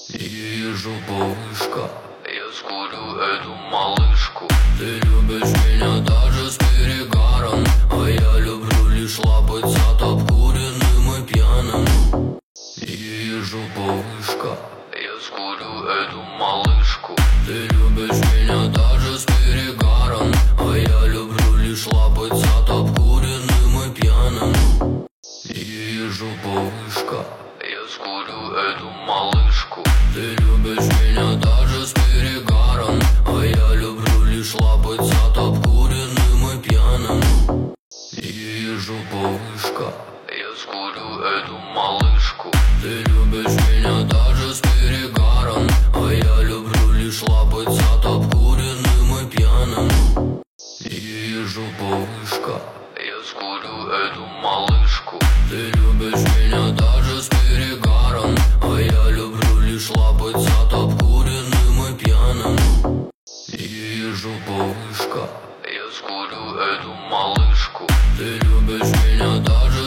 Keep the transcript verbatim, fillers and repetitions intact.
Езжу повышка, я скурю эту малышку. Ты любишь меня даже с перегаром, а я люблю лишь лапаться обкуренным и пьяным. Езжу повышка, я скурю эту малышку. Ты любишь меня даже с перегаром, а я люблю лишь лапаться обкуренным и пьяным. Езжу повышка, я скурю эту малышку. Ты любишь меня даже с перегаром, а я люблю лишь лапаться обкуренным и пьяным. Езжу повышка, я скурю эту малышку. Ты любишь меня даже с перегаром, а я люблю лишь лапаться обкуренным и пьяным. Езжу повышка, я скурю эту малышку. Ты любишь меня даже с перегаром, а я люблю лишь лапаться обкуренным и пьяным. Езжу повышка, я скурю эту малышку. Ты любишь меня даже